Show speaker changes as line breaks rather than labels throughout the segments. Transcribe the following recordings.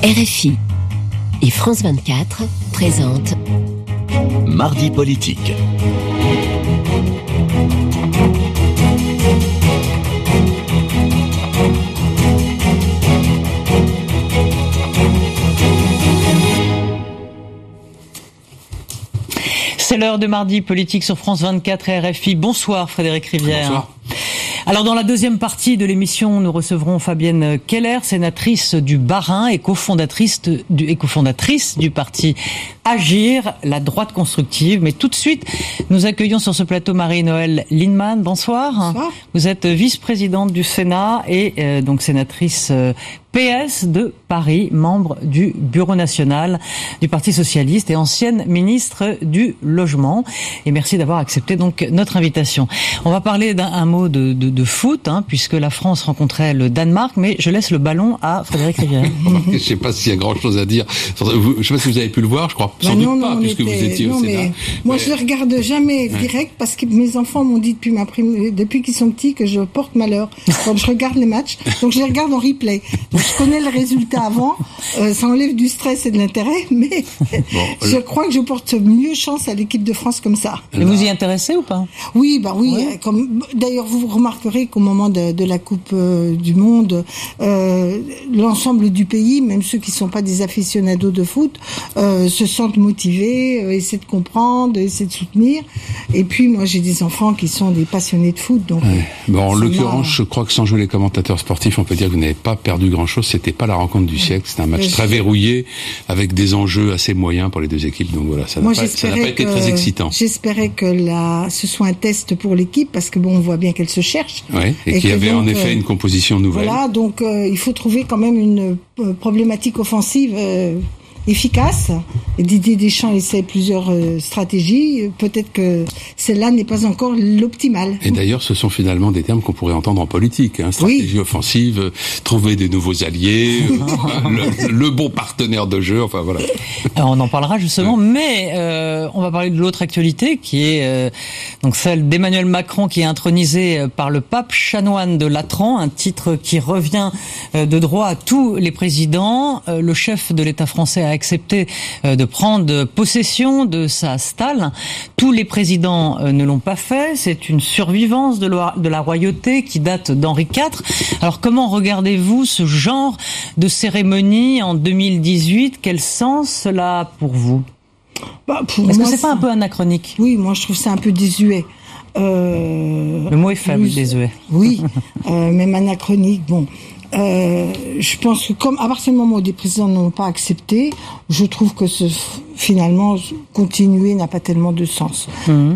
RFI et France 24 présentent
Mardi politique.
C'est l'heure de Mardi politique sur France 24 et RFI. Bonsoir Frédéric Rivière.
Bonsoir.
Alors dans la deuxième partie de l'émission, nous recevrons Fabienne Keller, sénatrice du Bas-Rhin et cofondatrice du parti Agir, la droite constructive. Mais tout de suite, nous accueillons sur ce plateau Marie-Noëlle Lienemann. Bonsoir.
Bonsoir.
Vous êtes vice-présidente du Sénat et donc sénatrice PS de Paris, membre du Bureau national du Parti socialiste et ancienne ministre du Logement. Et merci d'avoir accepté donc notre invitation. On va parler d'un mot de foot, puisque la France rencontrait le Danemark, mais je laisse le ballon à Frédéric Rivière.
Je ne sais pas s'il y a grand-chose à dire. Je ne sais pas si vous avez pu le voir, je crois sans doute pas, puisque vous étiez au Sénat.
Moi, je ne regarde jamais direct, parce que mes enfants m'ont dit depuis qu'ils sont petits que je porte malheur quand je regarde les matchs. Donc je les regarde en replay. Donc, je connais le résultat avant, ça enlève du stress et de l'intérêt, mais je crois que je porte mieux chance à l'équipe de France comme ça.
Et vous y intéressez ou pas ?
Oui, oui.
Ouais.
D'ailleurs, vous remarquerez qu'au moment de la Coupe du Monde, l'ensemble du pays, même ceux qui ne sont pas des aficionados de foot, se sentent motivés, essaient de comprendre, essaient de soutenir. Et puis, moi, j'ai des enfants qui sont des passionnés de foot. Donc,
en l'occurrence, je crois que sans jouer les commentateurs sportifs, on peut dire que vous n'avez pas perdu grand-chose. C'était pas la rencontre du siècle. C'était un match très verrouillé, avec des enjeux assez moyens pour les deux équipes. Donc voilà, ça n'a pas été très excitant.
J'espérais que ce soit un test pour l'équipe, parce que on voit bien qu'elle se cherche.
Oui, et qu'il y avait en effet une composition nouvelle.
Voilà, donc il faut trouver quand même une problématique offensive efficace. Et Didier Deschamps essaie plusieurs stratégies. Peut-être que celle-là n'est pas encore l'optimale.
Et d'ailleurs, ce sont finalement des termes qu'on pourrait entendre en politique. Stratégie offensive, trouver des nouveaux alliés, le bon partenaire de jeu, enfin voilà.
Alors, on en parlera justement, mais on va parler de l'autre actualité qui est donc celle d'Emmanuel Macron, qui est intronisé par le pape chanoine de Latran, un titre qui revient de droit à tous les présidents. Le chef de l'État français a accepté de prendre possession de sa stalle. Tous les présidents ne l'ont pas fait. C'est une survivance de la royauté qui date d'Henri IV. Alors comment regardez-vous ce genre de cérémonie en 2018 ? Quel sens cela a pour vous ? Est-ce que c'est pas un peu anachronique ?
Oui, moi je trouve ça un peu désuet.
Le mot est faible, désuet.
Oui, même anachronique. Je pense que à partir du moment où des présidents ne l'ont pas accepté, je trouve que finalement, continuer n'a pas tellement de sens.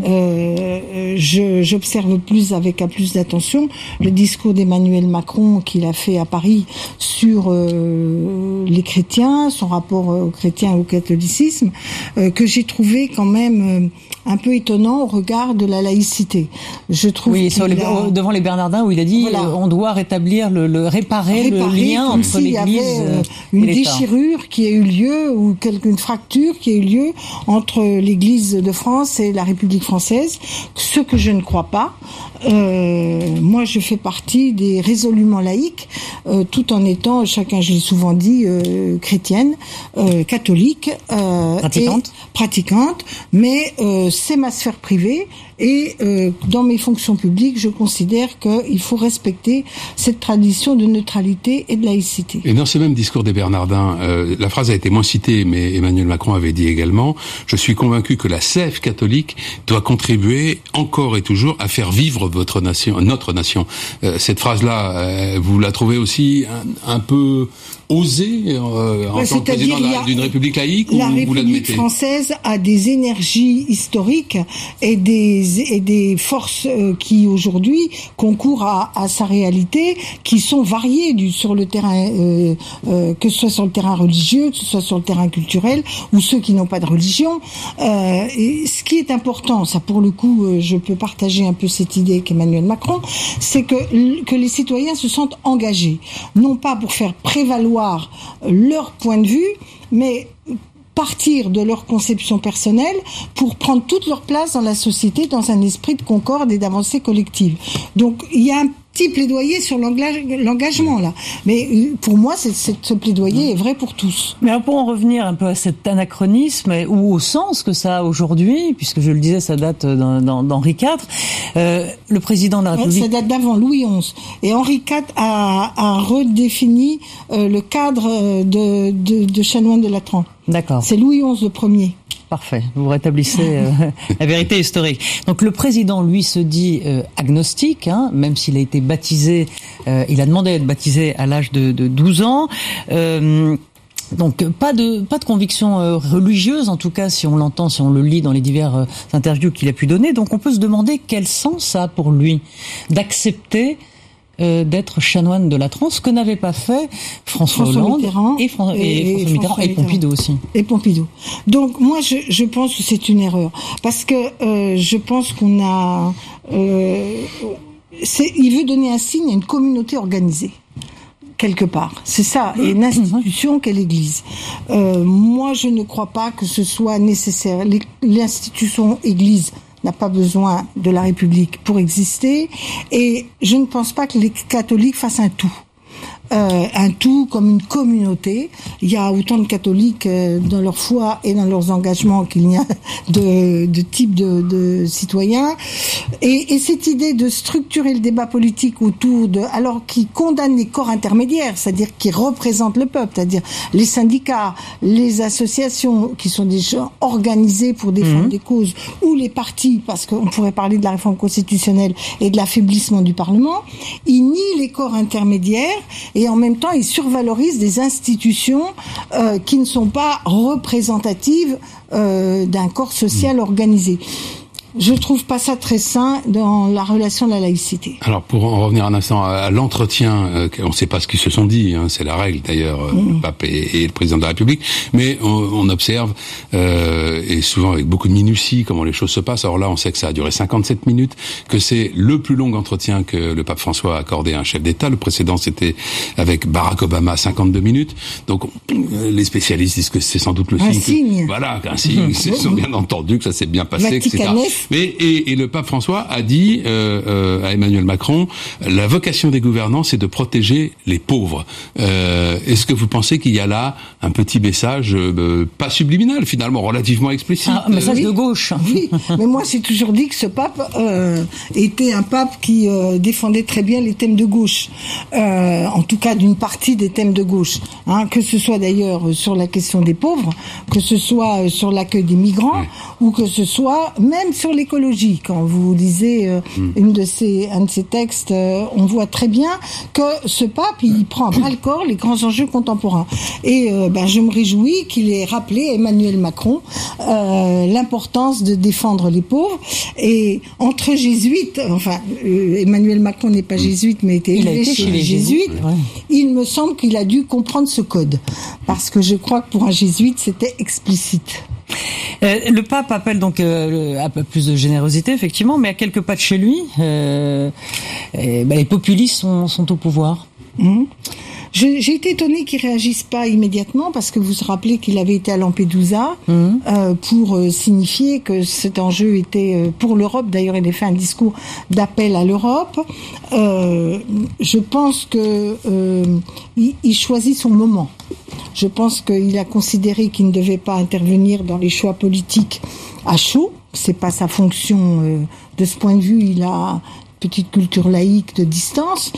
J'observe avec plus d'attention le discours d'Emmanuel Macron qu'il a fait à Paris sur les chrétiens, son rapport aux chrétiens et au catholicisme, que j'ai trouvé quand même un peu étonnant au regard de la laïcité. Je trouve
devant les Bernardins, où il a dit on doit rétablir réparer le lien entre l'Église
et l'État. Il y avait une déchirure qui a eu lieu, ou une fracture qui a eu lieu entre l'Église de France et la République française, ce que je ne crois pas. Moi, je fais partie des résolument laïques, tout en étant, chacun, je l'ai souvent dit, chrétienne, catholique, pratiquante, mais c'est ma sphère privée. Et dans mes fonctions publiques, je considère qu'il faut respecter cette tradition de neutralité et de laïcité.
Et dans ce même discours des Bernardins, la phrase a été moins citée, mais Emmanuel Macron avait dit également « Je suis convaincu que la sève catholique doit contribuer encore et toujours à faire vivre notre nation ». Cette phrase-là, vous la trouvez aussi un peu osée en tant que président d'une république laïque, ou vous l'admettez ?
La République française a des énergies historiques et des forces qui aujourd'hui concourent à sa réalité, qui sont variées sur le terrain, que ce soit sur le terrain religieux, que ce soit sur le terrain culturel, ou ceux qui n'ont pas de religion. Et ce qui est important, ça pour le coup, je peux partager un peu cette idée qu'Emmanuel Macron, c'est que les citoyens se sentent engagés, non pas pour faire prévaloir leur point de vue, mais partir de leur conception personnelle pour prendre toute leur place dans la société, dans un esprit de concorde et d'avancée collective. Donc il y a un petit plaidoyer sur l'engagement là. Mais pour moi, ce plaidoyer est vrai pour tous.
Mais alors pour en revenir un peu à cet anachronisme ou au sens que ça a aujourd'hui, puisque je le disais, ça date d'Henri IV, le président de la République...
Ça date d'avant Louis XI. Et Henri IV a redéfini le cadre de chanoine de Latran.
D'accord.
C'est Louis XI le premier.
Parfait, vous rétablissez la vérité historique. Donc le président, lui, se dit agnostique, même s'il a été baptisé, il a demandé à être baptisé à l'âge de 12 ans. Donc pas de conviction religieuse, en tout cas si on l'entend, si on le lit dans les divers interviews qu'il a pu donner. Donc on peut se demander quel sens ça a pour lui d'accepter d'être chanoine de Latran, ce que n'avait pas fait François Hollande et François Mitterrand et Pompidou aussi.
Et Pompidou. Donc moi je pense que c'est une erreur parce que je pense qu'on a il veut donner un signe à une communauté organisée. Quelque part. C'est ça, et une institution qu'est l'Église. Moi, je ne crois pas que ce soit nécessaire. L'institution Église n'a pas besoin de la République pour exister, et je ne pense pas que les catholiques fassent un tout. Un tout comme une communauté. Il y a autant de catholiques dans leur foi et dans leurs engagements qu'il n'y a de types de citoyens. Et cette idée de structurer le débat politique autour alors qui condamne les corps intermédiaires, c'est-à-dire qui représentent le peuple, c'est-à-dire les syndicats, les associations qui sont des gens organisés pour défendre des causes, ou les partis, parce qu'on pourrait parler de la réforme constitutionnelle et de l'affaiblissement du Parlement, ils nient les corps intermédiaires. Et en même temps, ils survalorisent des institutions qui ne sont pas représentatives d'un corps social organisé. Je trouve pas ça très sain dans la relation de la laïcité.
Alors, pour en revenir un instant à l'entretien, on ne sait pas ce qu'ils se sont dit, c'est la règle d'ailleurs, le pape et le président de la République, mais on observe, et souvent avec beaucoup de minutie, comment les choses se passent. Alors là, on sait que ça a duré 57 minutes, que c'est le plus long entretien que le pape François a accordé à un chef d'État. Le précédent, c'était avec Barack Obama, 52 minutes. Donc, les spécialistes disent que c'est sans doute le signe. Voilà, un signe. Ils ont bien entendu que ça s'est bien passé, etc. Mais et le pape François a dit à Emmanuel Macron, la vocation des gouvernants, c'est de protéger les pauvres. Est-ce que vous pensez qu'il y a là un petit message pas subliminal, finalement, relativement explicite?
Un message de gauche.
Oui, mais moi j'ai toujours dit que ce pape était un pape qui défendait très bien les thèmes de gauche, en tout cas d'une partie des thèmes de gauche, que ce soit d'ailleurs sur la question des pauvres, que ce soit sur l'accueil des migrants, ou que ce soit même sur l'écologie. Quand vous lisez un de ces textes, on voit très bien que ce pape, il prend à bras le corps les grands enjeux contemporains. Et je me réjouis qu'il ait rappelé à Emmanuel Macron l'importance de défendre les pauvres. Et entre jésuites, Emmanuel Macron n'est pas jésuite, mais était élevé chez les jésuites, il me semble qu'il a dû comprendre ce code. Parce que je crois que pour un jésuite, c'était explicite.
Le pape appelle donc à plus de générosité, effectivement, mais à quelques pas de chez lui, les populistes sont au pouvoir.
J'ai été étonnée qu'ils réagissent pas immédiatement, parce que vous vous rappelez qu'il avait été à Lampedusa pour signifier que cet enjeu était pour l'Europe. D'ailleurs, il a fait un discours d'appel à l'Europe. Je pense que il choisit son moment. Je pense qu'il a considéré qu'il ne devait pas intervenir dans les choix politiques à chaud. C'est pas sa fonction. De ce point de vue, il a petite culture laïque de distance.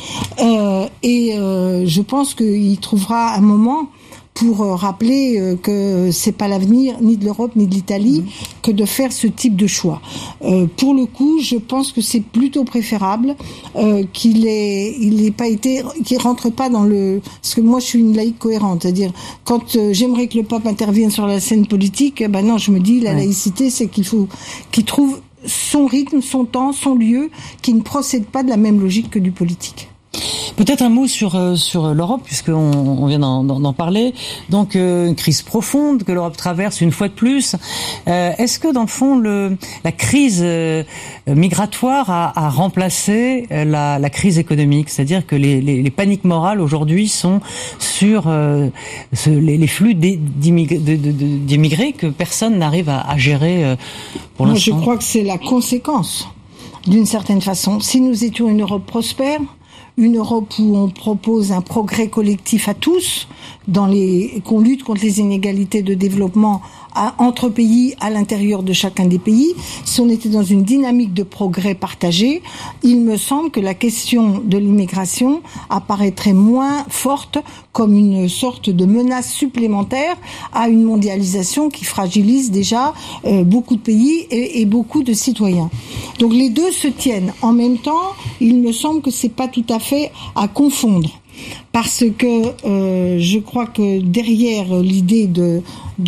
Je pense qu'il trouvera un moment pour rappeler que c'est pas l'avenir ni de l'Europe ni de l'Italie que de faire ce type de choix. Pour le coup, je pense que c'est plutôt préférable qu'il rentre pas dans le... Parce que moi, je suis une laïque cohérente, c'est-à-dire quand j'aimerais que le pape intervienne sur la scène politique, non, je me dis la laïcité, c'est qu'il faut qu'il trouve son rythme, son temps, son lieu, qui ne procède pas de la même logique que du politique.
Peut-être un mot sur l'Europe, puisqu'on vient d'en parler. Donc une crise profonde que l'Europe traverse une fois de plus. Est-ce que dans le fond la crise migratoire a remplacé la crise économique? C'est-à-dire que les paniques morales aujourd'hui sont sur les flux d'immigrés que personne n'arrive à gérer pour l'instant.
Moi, je crois que c'est la conséquence, d'une certaine façon. Si nous étions une Europe prospère, une Europe où on propose un progrès collectif à tous, qu'on lutte contre les inégalités de développement entre pays, à l'intérieur de chacun des pays, si on était dans une dynamique de progrès partagé, il me semble que la question de l'immigration apparaîtrait moins forte comme une sorte de menace supplémentaire à une mondialisation qui fragilise déjà beaucoup de pays et beaucoup de citoyens. Donc les deux se tiennent. En même temps, il me semble que c'est pas tout à fait à confondre. Parce que je crois que derrière l'idée de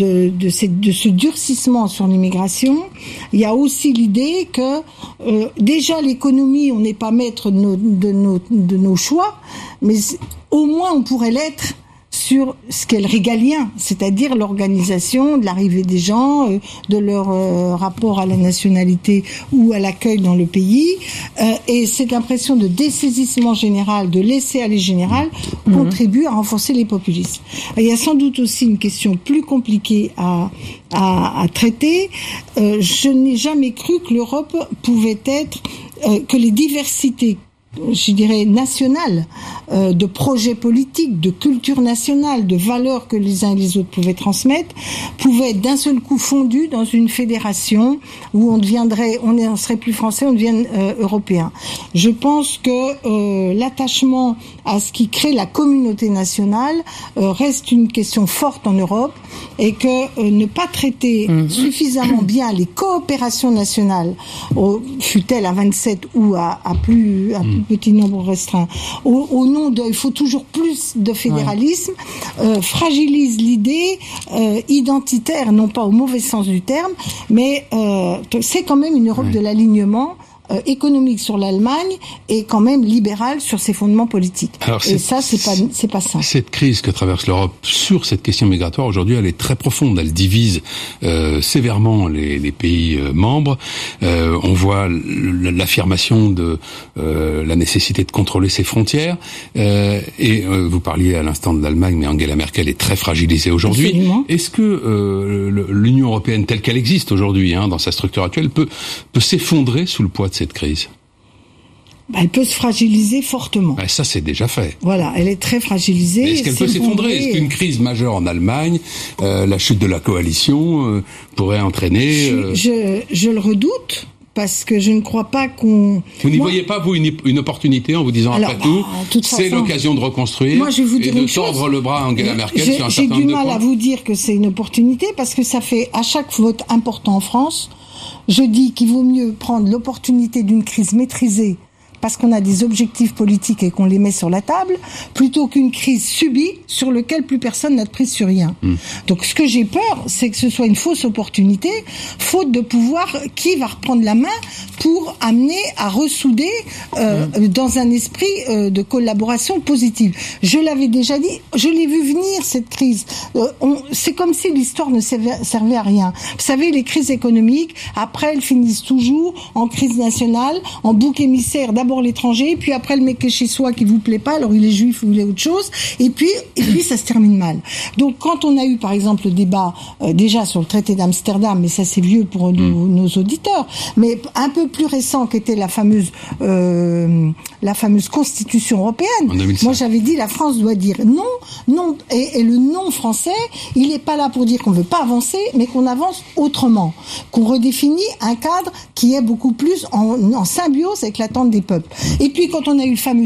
ce durcissement sur l'immigration, il y a aussi l'idée que déjà l'économie, on n'est pas maître de nos choix, mais au moins on pourrait l'être sur ce qu'est le régalien, c'est-à-dire l'organisation de l'arrivée des gens, de leur rapport à la nationalité ou à l'accueil dans le pays. Et cette impression de dessaisissement général, de laisser-aller général, contribue à renforcer les populismes. Il y a sans doute aussi une question plus compliquée à traiter. Je n'ai jamais cru que l'Europe pouvait être, que les diversités, je dirais, nationales, de projets politiques, de culture nationale, de valeurs que les uns et les autres pouvaient transmettre, pouvaient être d'un seul coup fondues dans une fédération où on serait plus français, on devient européen. Je pense que l'attachement à ce qui crée la communauté nationale reste une question forte en Europe, et que ne pas traiter suffisamment bien les coopérations nationales, fût-elles à 27 ou à plus petit nombre restreint, au nom de il faut toujours plus de fédéralisme, fragilise l'idée identitaire, non pas au mauvais sens du terme, mais c'est quand même une Europe de l'alignement économique sur l'Allemagne et quand même libérale sur ses fondements politiques. Alors, et ça, c'est pas ça.
Cette crise que traverse l'Europe sur cette question migratoire, aujourd'hui, elle est très profonde. Elle divise sévèrement les pays membres. On voit l'affirmation de la nécessité de contrôler ses frontières. Et vous parliez à l'instant de l'Allemagne, mais Angela Merkel est très fragilisée aujourd'hui.
Absolument.
Est-ce que l'Union européenne telle qu'elle existe aujourd'hui, dans sa structure actuelle, peut s'effondrer sous le poids de cette crise?
Elle peut se fragiliser fortement.
Ça, c'est déjà fait.
Voilà, elle est très fragilisée.
Mais est-ce qu'elle peut s'effondrer? Est-ce qu'une crise majeure en Allemagne, la chute de la coalition, pourrait entraîner...
Je le redoute. Parce que je ne crois pas qu'on...
Vous n'y voyez pas, vous, une opportunité en vous disant, après tout, c'est l'occasion de reconstruire,
moi, je vais vous dire
et de tordre le bras à Angela Merkel sur un certain nombre de points. J'ai du mal
à vous dire que c'est une opportunité, parce que ça fait, à chaque vote important en France, je dis qu'il vaut mieux prendre l'opportunité d'une crise maîtrisée, parce qu'on a des objectifs politiques et qu'on les met sur la table, plutôt qu'une crise subie sur laquelle plus personne n'a de prise sur rien. Donc ce que j'ai peur, c'est que ce soit une fausse opportunité, faute de pouvoir, qui va reprendre la main pour amener à ressouder dans un esprit de collaboration positive. Je l'avais déjà dit, je l'ai vu venir cette crise. C'est comme si l'histoire ne servait à rien. Vous savez, les crises économiques, après elles finissent toujours en crise nationale, en bouc émissaire d'abord l'étranger, puis après le mec qui est chez soi qui vous plaît pas, alors il est juif ou il est autre chose, et puis ça se termine mal. Donc quand on a eu par exemple le débat déjà sur le traité d'Amsterdam, mais ça c'est vieux pour nos auditeurs, mais un peu plus récent qu'était la fameuse Constitution européenne, moi j'avais dit la France doit dire non, et le non français, il n'est pas là pour dire qu'on veut pas avancer, mais qu'on avance autrement, qu'on redéfinit un cadre qui est beaucoup plus en symbiose avec l'attente des peuples. Et puis quand on a eu le fameux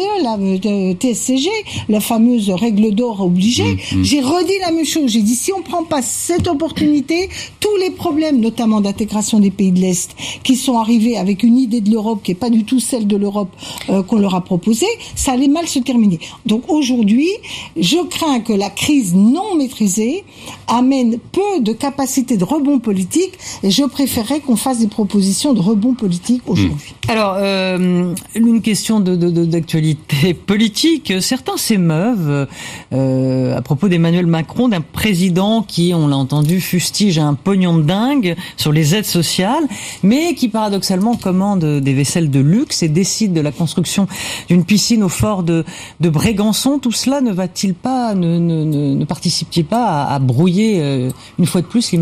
TSCG, la fameuse règle d'or obligée, j'ai redit la même chose. J'ai dit, si on prend pas cette opportunité, tous les problèmes, notamment d'intégration des pays de l'Est, qui sont arrivés avec une idée de l'Europe qui est pas du tout celle de l'Europe qu'on leur a proposée, ça allait mal se terminer. Donc aujourd'hui, je crains que la crise non maîtrisée amène peu de capacité de rebond politique, et je préférerais qu'on fasse des propositions de rebond politique aujourd'hui.
Alors, une question d'actualité politique. Certains s'émeuvent à propos d'Emmanuel Macron, d'un président qui, on l'a entendu, fustige un pognon de dingue sur les aides sociales, mais qui paradoxalement commande des vaisselles de luxe et décide de la construction d'une piscine au fort de Brégançon. Tout cela ne participe-t-il pas à brouiller une fois de plus l'image du président ?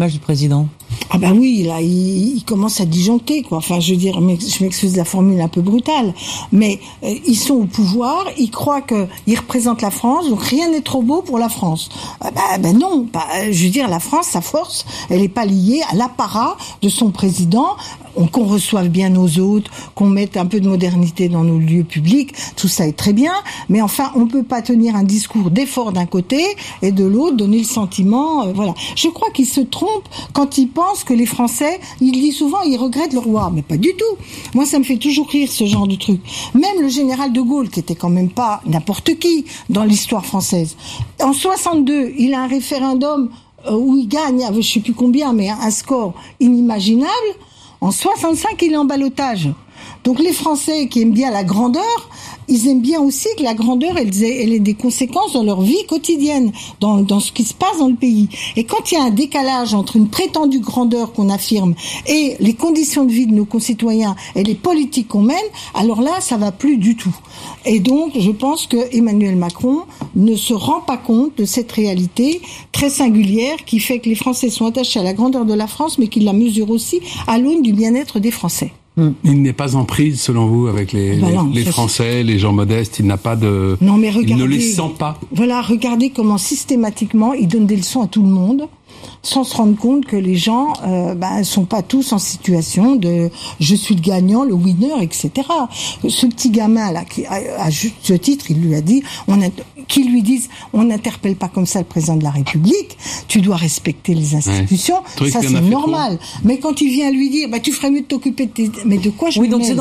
Ah bah oui, là, il commence à disjoncter, quoi. Enfin, je veux dire, je m'excuse de la formule un peu brutale, mais ils sont au pouvoir, ils croient qu'ils représentent la France, donc rien n'est trop beau pour la France. Non, je veux dire, la France, sa force, elle n'est pas liée à l'apparat de son président, qu'on reçoive bien nos hôtes, qu'on mette un peu de modernité dans nos lieux publics, tout ça est très bien, mais enfin, on peut pas tenir un discours d'effort d'un côté et de l'autre donner le sentiment, voilà. Je crois qu'il se trompe quand il pense que les Français, il dit souvent, ils regrettent le roi, mais pas du tout. Moi, ça me fait toujours rire ce genre de truc. Même le général de Gaulle, qui était quand même pas n'importe qui dans l'histoire française. En 62, il a un référendum où il gagne, je sais plus combien, mais un score inimaginable. En 65, il est en ballottage. Donc les Français qui aiment bien la grandeur, ils aiment bien aussi que la grandeur, elle ait des conséquences dans leur vie quotidienne, dans ce qui se passe dans le pays. Et quand il y a un décalage entre une prétendue grandeur qu'on affirme et les conditions de vie de nos concitoyens et les politiques qu'on mène, alors là, ça va plus du tout. Et donc, je pense que Emmanuel Macron ne se rend pas compte de cette réalité très singulière qui fait que les Français sont attachés à la grandeur de la France, mais qu'ils la mesurent aussi à l'aune du bien-être des Français.
Il n'est pas en prise, selon vous, avec les Français, les gens modestes. Il n'a pas de...
Non, mais regardez,
il ne les sent pas.
Voilà, regardez comment systématiquement il donne des leçons à tout le monde, sans se rendre compte que les gens sont pas tous en situation de je suis le gagnant, le winner, etc. Ce petit gamin là, qui à juste titre, il lui a dit, qui lui disent on n'interpelle pas comme ça le président de la République, tu dois respecter les institutions, ça c'est normal. Mais quand il vient lui dire tu ferais mieux de t'occuper de tes... mais de quoi je
Oui, donc
mêle?
c'est dans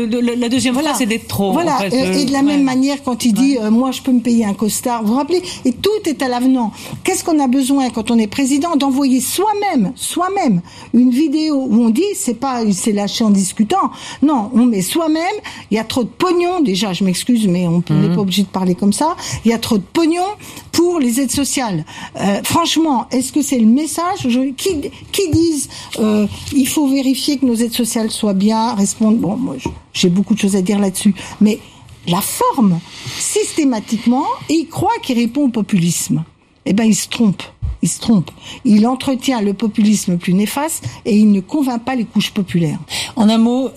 la deuxième phrase, c'est d'être trop.
Voilà,
en fait,
et de la même manière quand il dit moi je peux me payer un costard, vous vous rappelez, et tout est à l'avenant. Qu'est-ce qu'on a besoin quand on est président? D'envoyer soi-même une vidéo où on dit il s'est lâché en discutant. Non, on met soi-même, il y a trop de pognon, déjà je m'excuse mais on n'est pas obligé de parler comme ça, il y a trop de pognon pour les aides sociales. Franchement, est-ce que c'est le message qui disent il faut vérifier que nos aides sociales soient bien, répondent. Bon, moi j'ai beaucoup de choses à dire là-dessus, mais la forme, systématiquement, et il croit qu'il répond au populisme. Eh ben, il se trompe. Il entretient le populisme plus néfaste et il ne convainc pas les couches populaires.
En un mot,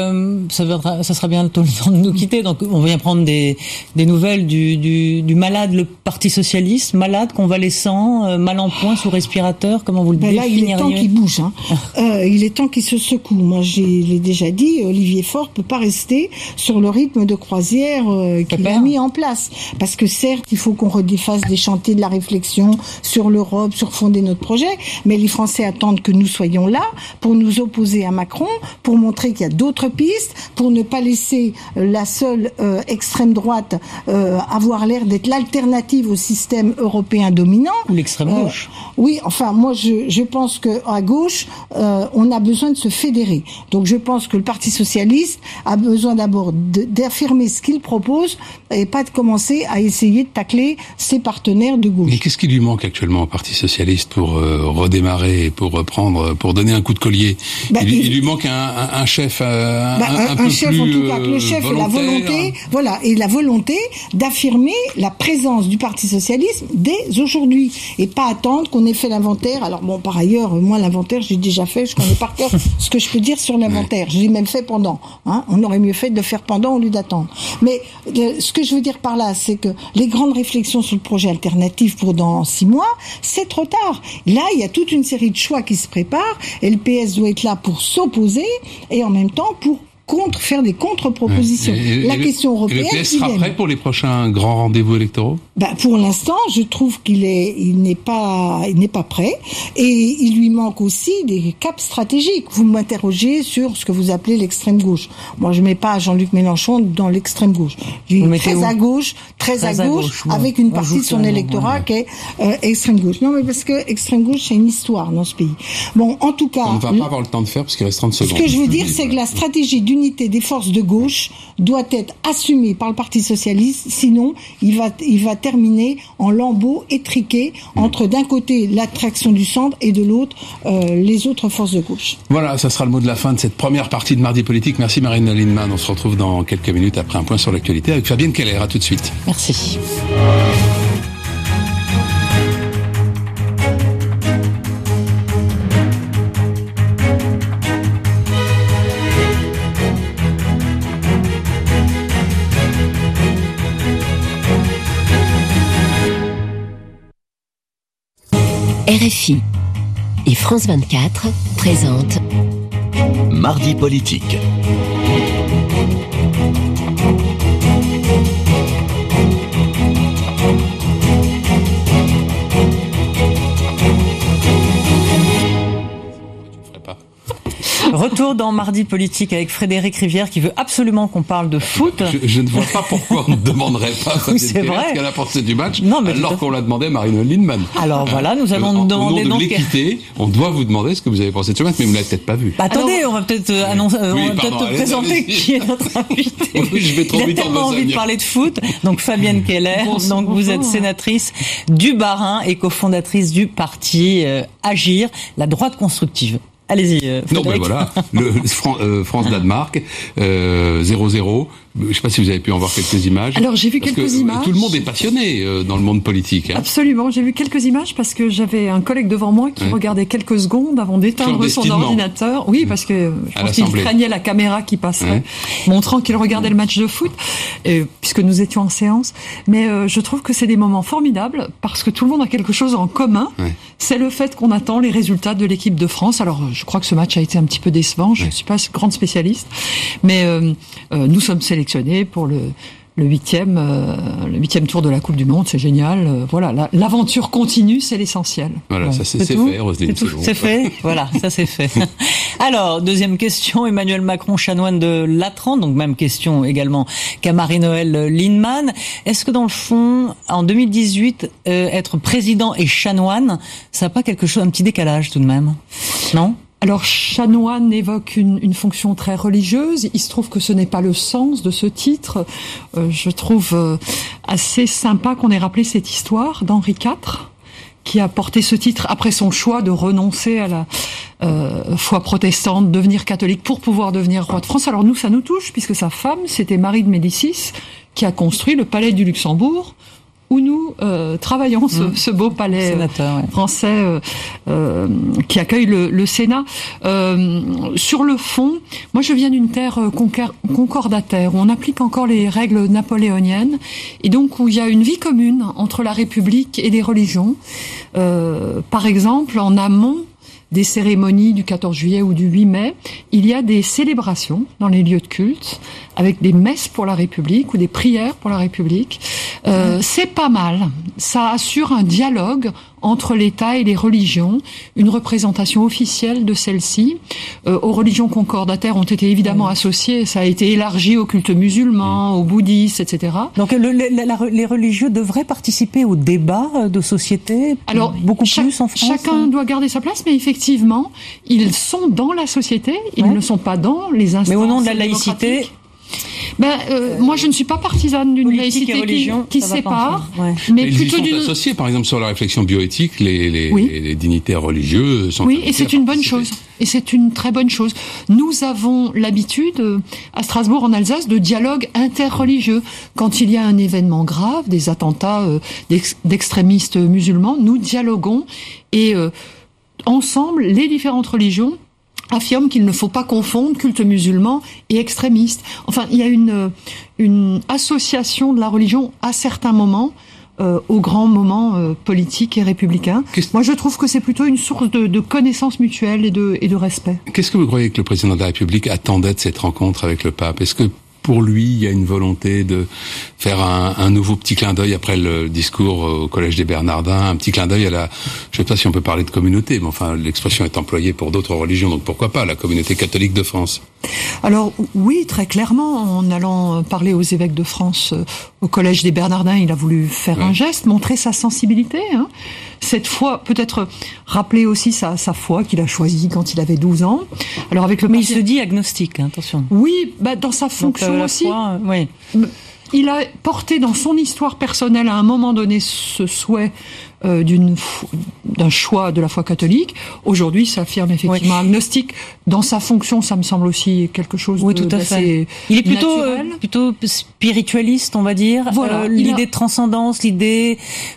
ça sera bientôt le temps de nous quitter. Donc, on vient prendre des nouvelles du malade, le Parti socialiste, malade, convalescent, mal en point, sous respirateur. Comment vous le définiriez?
Là, il est temps qu'il bouge. Il est temps qu'il se secoue. Moi, je l'ai déjà dit, Olivier Faure peut pas rester sur le rythme de croisière qu'il a mis en place. Parce que certes, il faut qu'on redéfasse des chantiers de la réflexion sur l'Europe, sur fonder notre projet, mais les Français attendent que nous soyons là pour nous opposer à Macron, pour montrer qu'il y a d'autres pistes, pour ne pas laisser la seule extrême droite avoir l'air d'être l'alternative au système européen dominant.
Ou l'extrême gauche.
Oui, enfin, moi, je pense que à gauche, on a besoin de se fédérer. Donc, je pense que le Parti socialiste a besoin d'abord d'affirmer ce qu'il propose et pas de commencer à essayer de tacler ses partenaires de gauche.
Mais qu'est-ce qui lui manque actuellement au Parti socialiste pour redémarrer, pour reprendre, pour donner un coup de collier? Il lui manque un chef, un chef plus,
en tout cas, le chef
volontaire.
Et la volonté, voilà, et la volonté d'affirmer la présence du Parti socialiste dès aujourd'hui et pas attendre qu'on ait fait l'inventaire. Alors bon, par ailleurs, moi l'inventaire, j'ai déjà fait, je connais par cœur ce que je peux dire sur l'inventaire. Je l'ai même fait pendant. On aurait mieux fait de le faire pendant au lieu d'attendre. Mais ce que je veux dire par là, c'est que les grandes réflexions sur le projet alternatif pour dans 6 mois, c'est trop tard. Là, il y a toute une série de choix qui se préparent et le PS doit être là pour s'opposer et en même temps pour faire des contre-propositions. La question européenne...
Et le PS sera prêt pour les prochains grands rendez-vous électoraux?
Pour l'instant, je trouve qu'il n'est pas prêt et il lui manque aussi des caps stratégiques. Vous m'interrogez sur ce que vous appelez l'extrême gauche. Moi, je mets pas Jean-Luc Mélenchon dans l'extrême gauche. Très à gauche, avec une partie de son électorat qui est extrême gauche. Non, mais parce que extrême gauche, c'est une histoire dans ce pays. Bon, en tout cas...
On ne va pas avoir le temps de faire parce qu'il reste 30 secondes.
Ce que je veux dire, c'est que la stratégie d'unité des forces de gauche doit être assumée par le Parti socialiste, sinon il va terminer en lambeaux étriqués entre d'un côté l'attraction du centre et de l'autre les autres forces de gauche.
Voilà, ça sera le mot de la fin de cette première partie de Mardi Politique. Merci Marine Lindemann. On se retrouve dans quelques minutes après un point sur l'actualité avec Fabienne Keller. À tout de suite.
Merci.
RFI et France 24 présentent
Mardi politique.
Retour dans Mardi politique avec Frédéric Rivière qui veut absolument qu'on parle de foot.
Je ne vois pas pourquoi on ne demanderait pas
Oui, c'est vrai.
ce qu'elle a pensé du match,
Non, mais
alors qu'on l'a demandé à Marie-Noëlle Lienemann.
Alors voilà, nous allons demander
au nom de
donc.
l'équité, on doit vous demander ce que vous avez pensé de ce match, mais vous ne l'avez peut-être pas vu.
Bah, attendez, on va peut-être annoncer,
Oui,
on va
pardon,
peut-être
allez,
présenter
allez-y.
qui est notre invité.
Oui, je vais trop
Il a
vite en
tellement envie de
besogne.
parler de foot. Donc Fabienne Keller,
Bonsoir.
donc vous êtes sénatrice du Bas-Rhin et cofondatrice du parti Agir, la droite constructive. Allez-y,
Non, ben
Frédéric.
voilà, France-Danemark, 0-0. Je ne sais pas si vous avez pu en voir quelques images.
Alors, j'ai vu
Parce
quelques
que
images.
Tout le monde est passionné dans le monde politique. Hein.
Absolument, j'ai vu quelques images parce que j'avais un collègue devant moi qui
Ouais.
regardait quelques secondes avant d'éteindre son
Clandestinement.
ordinateur. Oui, parce que je
À
pense qu'il
l'Assemblée.
craignait la caméra qui passerait,
Ouais.
montrant qu'il regardait le match de foot, puisque nous étions en séance. Mais je trouve que c'est des moments formidables parce que tout le monde a quelque chose en commun.
Ouais.
C'est le fait qu'on attend les résultats de l'équipe de France. Alors, je crois que ce match a été un petit peu décevant. Je ne suis pas grande spécialiste, mais nous sommes sélectionnés pour le huitième tour de la Coupe du Monde. C'est génial. Voilà, l'aventure continue, c'est l'essentiel.
Voilà,
Ouais.
ça c'est
tout
fait, Roselyne.
C'est tout.
bon.
C'est fait. Voilà, ça c'est fait. Alors, deuxième question, Emmanuel Macron, chanoine de Latran, donc même question également qu'à Marie-Noëlle Lienemann. Est-ce que dans le fond, en 2018, être président et chanoine, ça n'a pas quelque chose, un petit décalage tout de même? Non?
Alors, chanoine évoque une fonction très religieuse. Il se trouve que ce n'est pas le sens de ce titre. Je trouve assez sympa qu'on ait rappelé cette histoire d'Henri IV, qui a porté ce titre après son choix de renoncer à la foi protestante, devenir catholique pour pouvoir devenir roi de France. Alors nous, ça nous touche, puisque sa femme, c'était Marie de Médicis, qui a construit le palais du Luxembourg, où nous travaillons, ce beau palais
Sénateur, ouais.
français qui accueille le Sénat. Sur le fond, moi je viens d'une terre concordataire, où on applique encore les règles napoléoniennes, et donc où il y a une vie commune entre la République et les religions. Par exemple, en amont des cérémonies du 14 juillet ou du 8 mai, il y a des célébrations dans les lieux de culte, avec des messes pour la République ou des prières pour la République. C'est pas mal. Ça assure un dialogue entre l'État et les religions, une représentation officielle de celles-ci. Aux religions concordataires ont été évidemment associées, ça a été élargi au culte musulman, aux bouddhistes, etc.
Donc les religieux devraient participer au débat de société,
Alors,
beaucoup plus en France.
Chacun doit garder sa place, mais effectivement, ils sont dans la société, ils
Ouais.
ne sont pas dans les instances
Mais au nom de la laïcité.
démocratiques. Moi, je ne suis pas partisane d'une
Politique
laïcité
et religion,
qui
ça va pas
sépare,
ensemble. Ouais.
mais
Ils y
plutôt
sont
d'une...
associés, par exemple, sur la réflexion bioéthique,
Oui.
les dignitaires religieux sont
Oui, et
invités
c'est
à
une bonne
participer.
chose. Et c'est une très bonne chose. Nous avons l'habitude, à Strasbourg, en Alsace, de dialogue interreligieux. Quand il y a un événement grave, des attentats d'extrémistes musulmans, nous dialoguons et ensemble, les différentes religions affirment qu'il ne faut pas confondre culte musulman et extrémiste. Enfin, il y a une association de la religion à certains moments, aux grands moments politiques et républicains. Moi, je trouve que c'est plutôt une source de connaissances mutuelles et de respect.
Qu'est-ce que vous croyez que le président de la République attendait de cette rencontre avec le pape? Est-ce que pour lui, il y a une volonté de faire un nouveau petit clin d'œil après le discours au Collège des Bernardins, un petit clin d'œil à la, je sais pas si on peut parler de communauté, mais enfin, l'expression est employée pour d'autres religions, donc pourquoi pas la communauté catholique de France?
Alors oui, très clairement, en allant parler aux évêques de France au Collège des Bernardins, il a voulu faire un geste, montrer sa sensibilité. Hein. Cette foi, peut-être rappeler aussi sa foi qu'il a choisie quand il avait 12 ans. Alors avec le
Mais il
parti-
se dit agnostique, hein, attention.
Oui, dans sa fonction
la
aussi.
foi, oui.
Il a porté dans son histoire personnelle à un moment donné ce souhait d'un choix de la foi catholique. Aujourd'hui, il s'affirme effectivement agnostique. Dans sa fonction, ça me semble aussi quelque chose
Oui, tout à fait. Il est plutôt spiritualiste, on va dire.
Voilà,
l'idée de transcendance, l'idée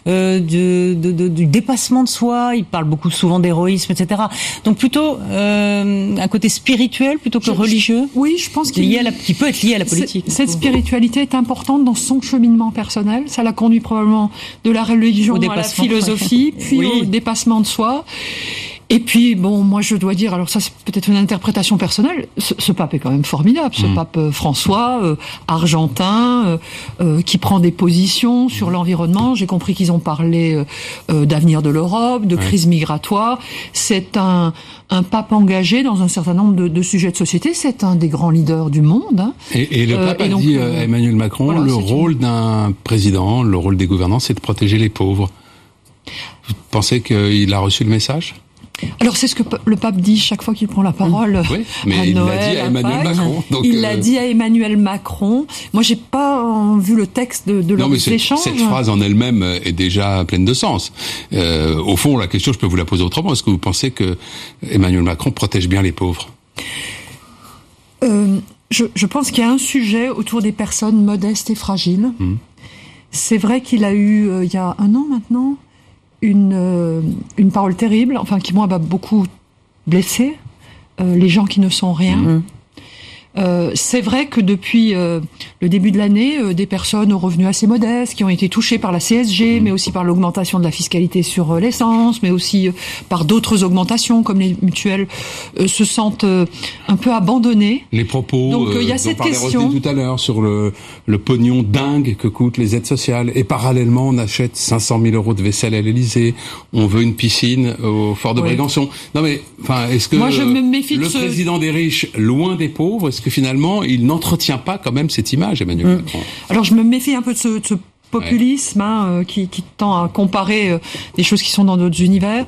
du dépassement de soi. Il parle beaucoup souvent d'héroïsme, etc. Donc plutôt un côté spirituel plutôt que religieux.
Oui, je pense
qui peut être lié à la politique.
Cette spiritualité est importante dans son cheminement personnel. Ça l'a conduit probablement de la religion à la philosophie. philosophie, puis au dépassement de soi. Et puis, bon, moi je dois dire, alors ça c'est peut-être une interprétation personnelle, ce pape est quand même formidable, ce pape François, argentin, qui prend des positions sur l'environnement. J'ai compris qu'ils ont parlé d'avenir de l'Europe, de crise migratoire. C'est un pape engagé dans un certain nombre de sujets de société. C'est un des grands leaders du monde. Hein.
Et le pape a dit à Emmanuel Macron, voilà, le rôle d'un président, le rôle des gouvernants, c'est de protéger les pauvres. Vous pensez qu'il a reçu le message ?
Alors c'est ce que le pape dit chaque fois qu'il prend la parole.
Oui, mais il l'a dit à Emmanuel Macron. Donc
il l'a dit à Emmanuel Macron. Moi, j'ai pas vu le texte de leurs échanges.
Cette phrase en elle-même est déjà pleine de sens. Au fond, la question, je peux vous la poser autrement. Est-ce que vous pensez que Emmanuel Macron protège bien les pauvres ?
Je pense qu'il y a un sujet autour des personnes modestes et fragiles. C'est vrai qu'il a eu, il y a 1 an maintenant, une parole terrible, enfin qui moi m'a beaucoup blessé, les gens qui ne sont rien. C'est vrai que depuis le début de l'année, des personnes aux revenus assez modestes, qui ont été touchées par la CSG, mais aussi par l'augmentation de la fiscalité sur l'essence, mais aussi par d'autres augmentations comme les mutuelles, se sentent un peu abandonnées.
Les propos
donc il y a cette question
tout à l'heure sur le pognon dingue que coûtent les aides sociales, et parallèlement on achète 500 000 euros de vaisselle à l'Élysée, on veut une piscine au Fort de Brégançon. Non mais enfin, est-ce que
moi, je me méfie
le président des riches loin des pauvres, est-ce que finalement il n'entretient pas quand même cette image, Emmanuel Macron ?
Alors je me méfie un peu de ce populisme qui tend à comparer des choses qui sont dans d'autres univers.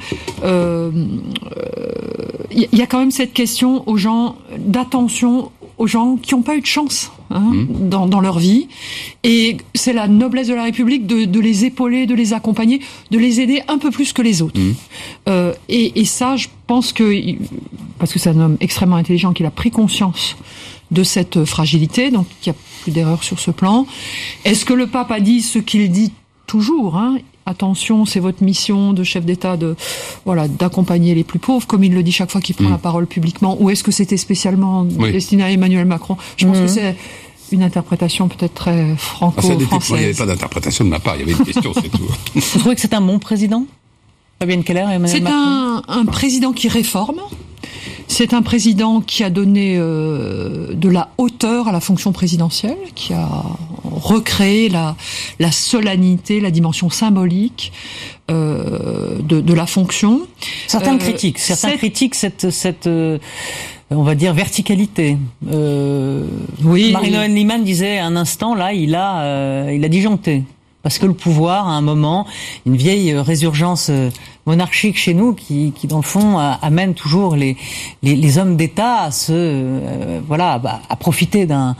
Il y a quand même cette question aux gens, d'attention aux gens qui n'ont pas eu de chance dans leur vie, et c'est la noblesse de la République de les épauler, de les accompagner, de les aider un peu plus que les autres. Et ça, je pense que, parce que c'est un homme extrêmement intelligent, qu'il a pris conscience de cette fragilité, donc il n'y a plus d'erreur sur ce plan. Est-ce que le pape a dit ce qu'il dit toujours, attention, c'est votre mission de chef d'État d'accompagner les plus pauvres, comme il le dit chaque fois qu'il prend la parole publiquement, ou est-ce que c'était spécialement destiné à Emmanuel Macron ? Je pense que c'est une interprétation peut-être très franco-française.
Il n'y avait pas d'interprétation de ma part, il y avait une question, c'est tout.
Vous trouvez que c'est un bon président, Fabienne Keller et Emmanuel Macron ?
C'est un président qui réforme. C'est un président qui a donné de la hauteur à la fonction présidentielle, qui a recréé la solennité, la dimension symbolique de la fonction.
Certains critiquent cette on va dire verticalité. Marie-Noëlle Lienemann disait un instant là, il a disjoncté. Parce que le pouvoir, à un moment, une vieille résurgence monarchique chez nous, qui dans le fond amène toujours les hommes d'État à à profiter d'un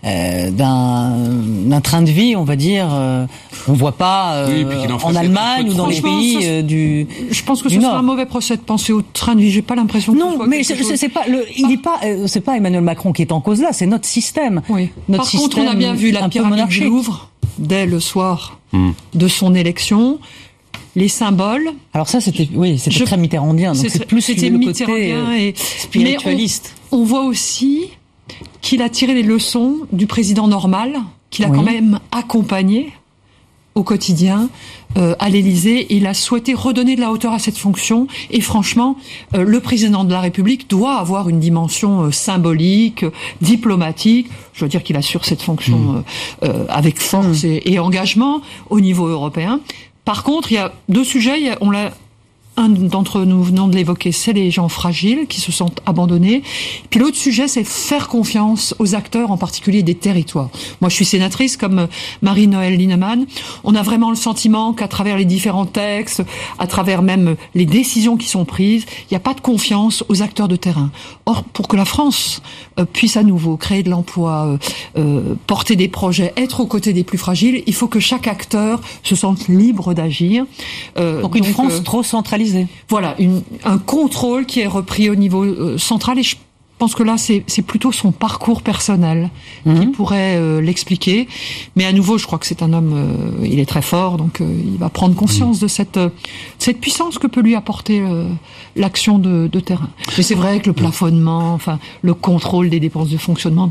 train de vie, on va dire. On voit pas en Allemagne ou dans les pays du.
Je pense que ce serait un mauvais procès de penser au train de vie. J'ai pas l'impression.
Non, mais c'est pas Emmanuel Macron qui est en cause là, c'est notre système.
Oui.
Par
contre, on a bien vu la pyramide du Louvre dès le soir de son élection. Les symboles.
Alors ça, c'était très mitterrandien. Donc c'était le côté spiritualiste.
Mais on voit aussi qu'il a tiré les leçons du président normal, qu'il a quand même accompagné au quotidien à l'Élysée. Il a souhaité redonner de la hauteur à cette fonction. Et franchement, le président de la République doit avoir une dimension symbolique, diplomatique. Je dois dire qu'il assure cette fonction avec force et engagement au niveau européen. Par contre, il y a 2 sujets. Un d'entre nous venons de l'évoquer, c'est les gens fragiles qui se sentent abandonnés. Puis l'autre sujet, c'est faire confiance aux acteurs, en particulier des territoires. Moi, je suis sénatrice comme Marie-Noëlle Lienemann. On a vraiment le sentiment qu'à travers les différents textes, à travers même les décisions qui sont prises, il n'y a pas de confiance aux acteurs de terrain. Or, pour que la France puisse à nouveau créer de l'emploi, porter des projets, être aux côtés des plus fragiles, il faut que chaque acteur se sente libre d'agir.
Donc une France trop centralisée.
Voilà, un contrôle qui est repris au niveau central, et je pense que là c'est plutôt son parcours personnel qui pourrait l'expliquer. Mais à nouveau, je crois que c'est un homme, il est très fort, donc il va prendre conscience de cette puissance que peut lui apporter l'action de terrain. Mais c'est vrai que le plafonnement, le contrôle des dépenses de fonctionnement,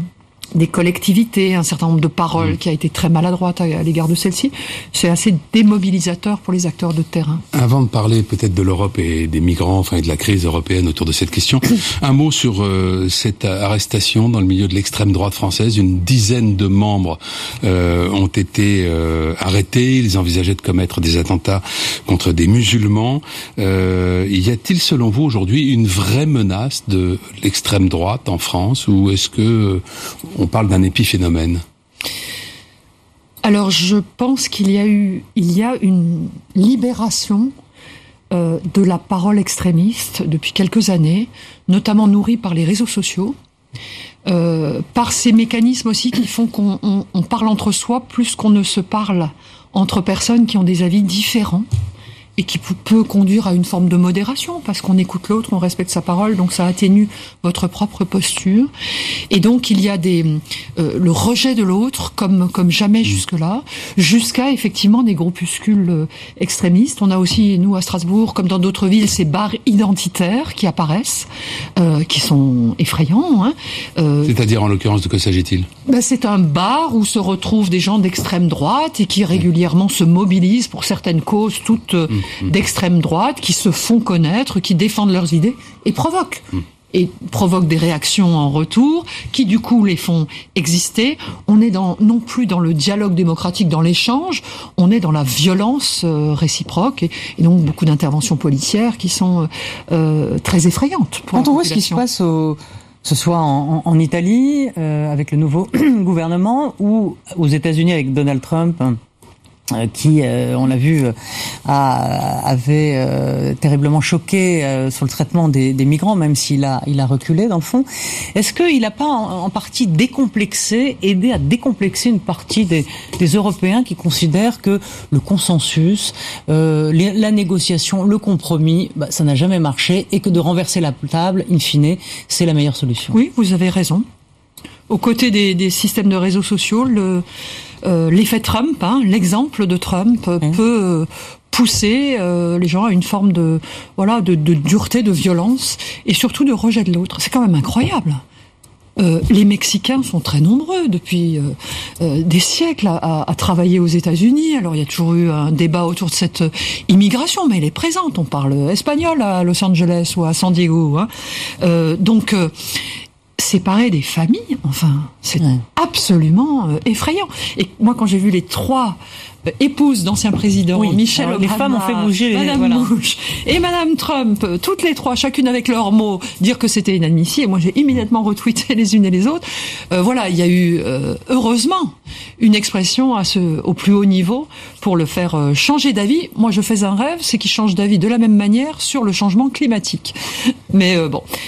des collectivités, un certain nombre de paroles qui a été très maladroite à l'égard de celle-ci. C'est assez démobilisateur pour les acteurs de terrain.
Avant de parler peut-être de l'Europe et des migrants, enfin et de la crise européenne autour de cette question, un mot sur cette arrestation dans le milieu de l'extrême droite française. Une dizaine de membres ont été arrêtés. Ils envisageaient de commettre des attentats contre des musulmans. Y a-t-il selon vous aujourd'hui une vraie menace de l'extrême droite en France, ou est-ce que on parle d'un épiphénomène?
Alors, je pense qu'il y a une libération de la parole extrémiste depuis quelques années, notamment nourrie par les réseaux sociaux, par ces mécanismes aussi qui font qu'on parle entre soi plus qu'on ne se parle entre personnes qui ont des avis différents, et qui peut conduire à une forme de modération, parce qu'on écoute l'autre, on respecte sa parole, donc ça atténue votre propre posture. Et donc il y a le rejet de l'autre comme jamais jusque-là, jusqu'à effectivement des groupuscules extrémistes. On a aussi, nous à Strasbourg, comme dans d'autres villes, ces bars identitaires qui apparaissent, qui sont effrayants. Hein.
C'est-à-dire, en l'occurrence, de quoi s'agit-il?
C'est un bar où se retrouvent des gens d'extrême droite et qui régulièrement se mobilisent pour certaines causes toutes d'extrême droite, qui se font connaître, qui défendent leurs idées et provoquent des réactions en retour, qui du coup les font exister. On est non plus dans le dialogue démocratique, dans l'échange, on est dans la violence réciproque, et donc beaucoup d'interventions policières qui sont très effrayantes.
Quand on voit ce qui se passe que ce soit en Italie avec le nouveau gouvernement, ou aux États-Unis avec Donald Trump, qui, on l'a vu, avait terriblement choqué sur le traitement des migrants, même s'il a reculé dans le fond. Est-ce qu'il n'a pas en partie aidé à décomplexer une partie des Européens qui considèrent que le consensus, la négociation, le compromis, ça n'a jamais marché, et que de renverser la table, in fine, c'est la meilleure solution? Oui,
vous avez raison. Aux côtés des systèmes de réseaux sociaux, l'effet Trump, l'exemple de Trump peut pousser les gens à une forme de dureté, de violence, et surtout de rejet de l'autre. C'est quand même incroyable. Les Mexicains sont très nombreux depuis des siècles à travailler aux États-Unis. Alors il y a toujours eu un débat autour de cette immigration, mais elle est présente. On parle espagnol à Los Angeles ou à San Diego. Donc séparer des familles, c'est absolument effrayant. Et moi, quand j'ai vu les 3 épouses d'anciens présidents, Michelle Obama,
les femmes ont fait bouger
Madame Bush et Madame Trump, toutes les 3, chacune avec leurs mots, dire que c'était inadmissible. Moi, j'ai immédiatement retweeté les unes et les autres. Il y a eu heureusement une expression au plus haut niveau pour le faire changer d'avis. Moi, je fais un rêve, c'est qu'il change d'avis de la même manière sur le changement climatique. Mais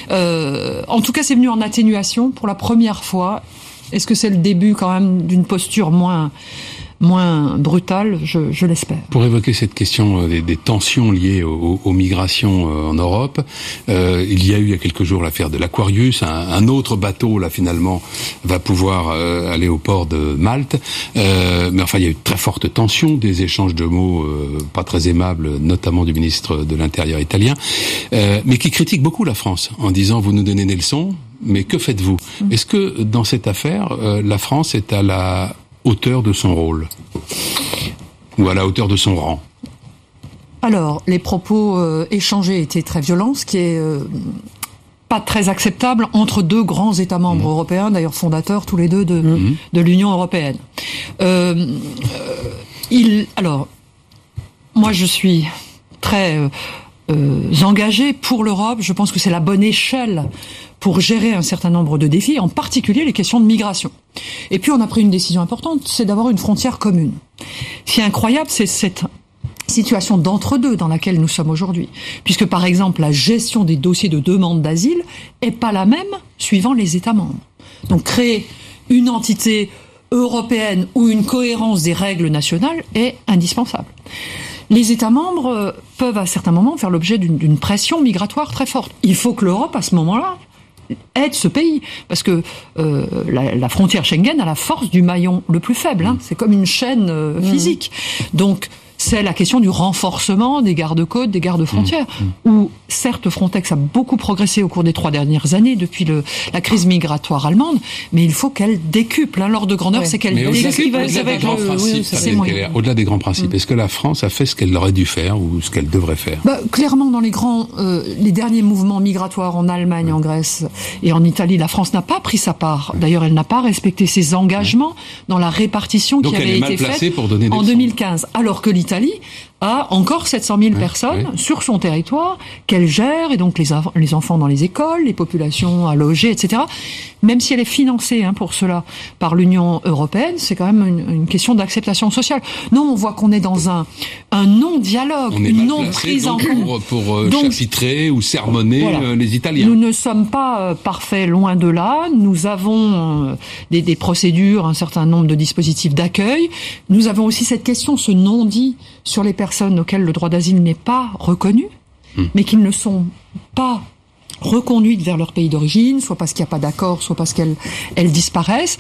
en tout cas, c'est venu en atténuation pour la première fois. Est-ce que c'est le début quand même d'une posture moins brutale, je l'espère.
Pour évoquer cette question des tensions liées aux migrations en Europe, il y a eu il y a quelques jours l'affaire de l'Aquarius, un autre bateau là finalement va pouvoir aller au port de Malte, mais enfin il y a eu très forte tension, des échanges de mots pas très aimables, notamment du ministre de l'Intérieur italien, mais qui critique beaucoup la France en disant vous nous donnez des leçons, mais que faites-vous? Est-ce que dans cette affaire la France est à la hauteur de son rôle, ou à la hauteur de son rang?
Alors, les propos échangés étaient très violents, ce qui est pas très acceptable entre 2 grands États membres européens, d'ailleurs fondateurs tous les deux de l'Union européenne. Alors, moi je suis très engagée pour l'Europe, je pense que c'est la bonne échelle pour gérer un certain nombre de défis, en particulier les questions de migration. Et puis on a pris une décision importante, c'est d'avoir une frontière commune. Ce qui est incroyable, c'est cette situation d'entre-deux dans laquelle nous sommes aujourd'hui. Puisque par exemple, la gestion des dossiers de demande d'asile est pas la même suivant les États membres. Donc créer une entité européenne où une cohérence des règles nationales est indispensable. Les États membres peuvent à certains moments faire l'objet d'une pression migratoire très forte. Il faut que l'Europe, à ce moment-là, aide ce pays, parce que la frontière Schengen a la force du maillon le plus faible. C'est comme une chaîne physique. Donc, c'est la question du renforcement des gardes-côtes, des gardes-frontières, où certes Frontex a beaucoup progressé au cours des 3 dernières années depuis la crise migratoire allemande, mais il faut qu'elle décuple. L'ordre de grandeur, c'est qu'elle décuple.
Au-delà des grands principes, est-ce que la France a fait ce qu'elle aurait dû faire ou ce qu'elle devrait faire?
Clairement, dans les derniers mouvements migratoires en Allemagne, en Grèce et en Italie, la France n'a pas pris sa part. D'ailleurs, elle n'a pas respecté ses engagements dans la répartition qui avait été faite en 2015, alors que l'Italie a encore 700 000 personnes sur son territoire qu'elle gère, et donc les enfants dans les écoles, les populations à loger, etc. Même si elle est financée pour cela par l'Union européenne, c'est quand même une question d'acceptation sociale. Non, on voit qu'on est dans un non-dialogue, une non-prise en compte.
Pour chapitrer ou sermonner les Italiens.
Nous ne sommes pas parfaits, loin de là. Nous avons des procédures, un certain nombre de dispositifs d'accueil. Nous avons aussi cette question, ce non-dit sur les personnes auxquelles le droit d'asile n'est pas reconnu, mais qui ne sont pas reconduites vers leur pays d'origine, soit parce qu'il n'y a pas d'accord, soit parce qu'elles disparaissent.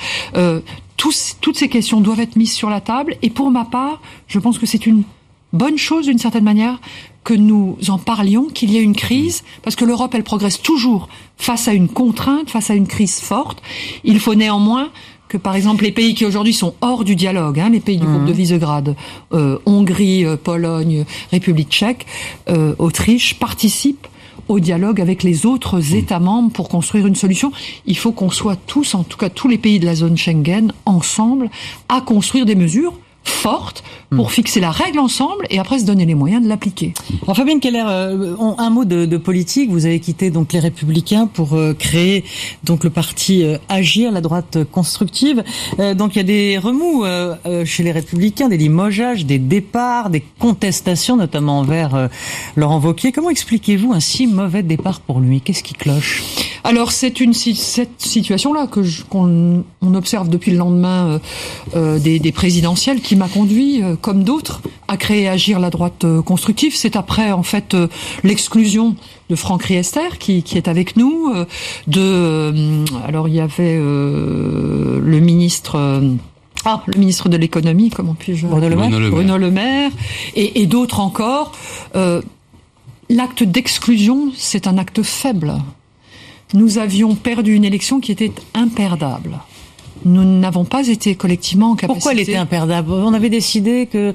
Toutes ces questions doivent être mises sur la table, et pour ma part, je pense que c'est une bonne chose, d'une certaine manière, que nous en parlions, qu'il y ait une crise, parce que l'Europe, elle progresse toujours face à une contrainte, face à une crise forte. Il faut néanmoins que, par exemple, les pays qui aujourd'hui sont hors du dialogue, les pays du groupe de Visegrad, Hongrie, Pologne, République tchèque, Autriche, participent au dialogue avec les autres États membres pour construire une solution. Il faut qu'on soit tous, en tout cas tous les pays de la zone Schengen, ensemble, à construire des mesures forte pour fixer la règle ensemble et après se donner les moyens de l'appliquer.
Alors, Fabienne Keller, un mot de politique. Vous avez quitté donc les Républicains pour créer donc le parti Agir, la droite constructive. Donc il y a des remous chez les Républicains, des limogeages, des départs, des contestations, notamment envers Laurent Wauquiez. Comment expliquez-vous un si mauvais départ pour lui? Qu'est-ce qui cloche?
Alors cette situation-là qu'on observe depuis le lendemain des présidentielles, qui m'a conduit, comme d'autres, à créer Agir, la droite constructive. C'est après, en fait, l'exclusion de Franck Riester, qui est avec nous, alors il y avait le ministre de l'économie, comment puis-je... Bruno Le Maire, et d'autres encore. L'acte d'exclusion, c'est un acte faible. Nous avions perdu une élection qui était imperdable. Nous n'avons pas été collectivement en capacité...
Pourquoi elle était imperdable? On avait décidé que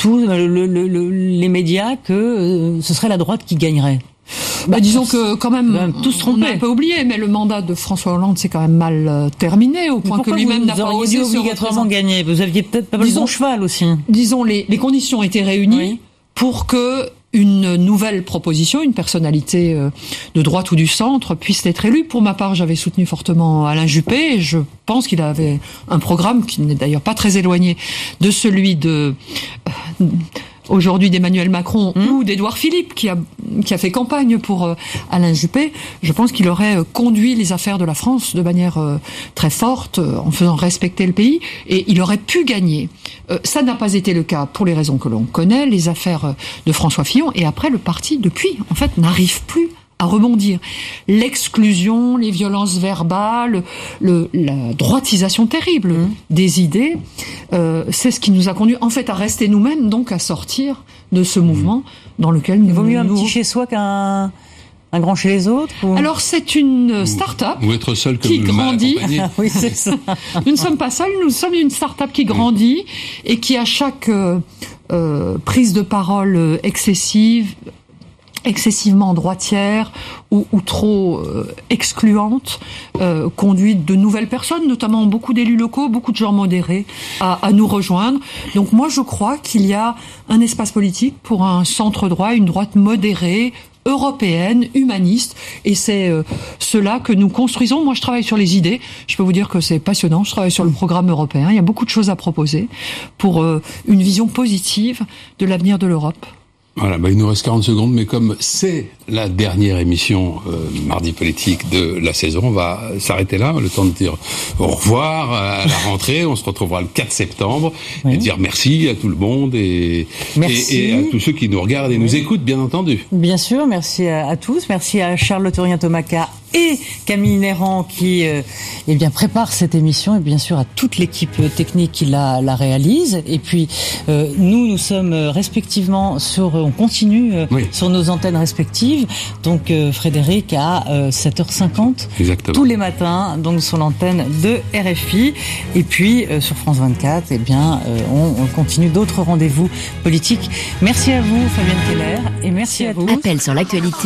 les médias, que ce serait la droite qui gagnerait.
Disons que quand même,
tous
on a un peu oublié, mais le mandat de François Hollande s'est quand même mal terminé, au point que lui-même n'a pas osé
obligatoirement gagner. Vous aviez peut-être pas le bon cheval aussi.
Disons, les conditions étaient réunies pour que une nouvelle proposition, une personnalité de droite ou du centre puisse être élue. Pour ma part, j'avais soutenu fortement Alain Juppé, et je pense qu'il avait un programme qui n'est d'ailleurs pas très éloigné de celui aujourd'hui d'Emmanuel Macron ou d'Édouard Philippe, qui a fait campagne pour Alain Juppé. Je pense qu'il aurait conduit les affaires de la France de manière très forte, en faisant respecter le pays, et il aurait pu gagner. Ça n'a pas été le cas pour les raisons que l'on connaît, les affaires de François Fillon, et après le parti, depuis, en fait, n'arrive plus à rebondir. L'exclusion, les violences verbales, la droitisation terrible des idées, c'est ce qui nous a conduit en fait à rester nous-mêmes, donc à sortir de ce mouvement dans lequel nous...
Il vaut mieux un petit chez soi qu'un grand chez les autres ou...
Alors c'est une start-up
ou être seul
qui grandit.
Oui, c'est ça.
Nous ne sommes pas seuls, nous sommes une start-up qui grandit et qui à chaque prise de parole excessivement droitière ou trop excluante, conduit de nouvelles personnes, notamment beaucoup d'élus locaux, beaucoup de gens modérés, à nous rejoindre. Donc moi je crois qu'il y a un espace politique pour un centre droit, une droite modérée, européenne, humaniste, et c'est cela que nous construisons. Moi je travaille sur les idées, je peux vous dire que c'est passionnant, je travaille sur le programme européen, il y a beaucoup de choses à proposer pour une vision positive de l'avenir de l'Europe.
Voilà, il nous reste 40 secondes, mais comme c'est la dernière émission Mardi Politique de la saison, on va s'arrêter là, le temps de dire au revoir à la rentrée. On se retrouvera le 4 septembre et dire merci à tout le monde et à tous ceux qui nous regardent et nous écoutent, bien entendu.
Bien sûr, merci à tous. Merci à Charles Le Taurien Tomaca et Camille Néran qui eh bien prépare cette émission, et bien sûr à toute l'équipe technique qui la réalise. Et puis nous sommes respectivement on continue sur nos antennes respectives. Donc Frédéric à 7h50
exactement,
tous les matins, donc sur l'antenne de RFI. Et puis sur France 24, eh bien on continue d'autres rendez-vous politiques. Merci à vous Fabienne Keller et merci à vous.
Appel sur l'actualité.